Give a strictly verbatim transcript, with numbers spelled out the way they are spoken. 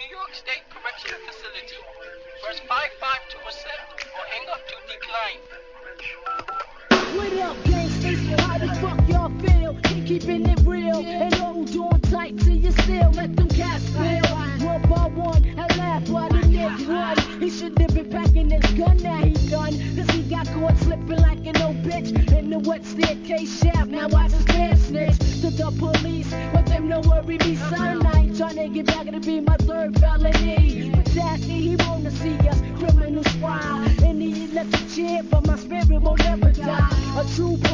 New York State Correctional Facility. Press five five to accept or hang up to decline. What up, gangsters? How the fuck y'all feel? Keep keeping it real and hold on tight till you still let them cats feel. One by one, I laugh while the nigga run. He should have been packing his gun, now he done. Cause he got caught slipping like an old bitch in the wet staircase shaft. Now watch his pants snitch to the police. But them no worry me, son. I ain't tryna get back to be my third felony. But that's it, he wanna see us criminals fry. And he left a chair, but my spirit won't ever die. A true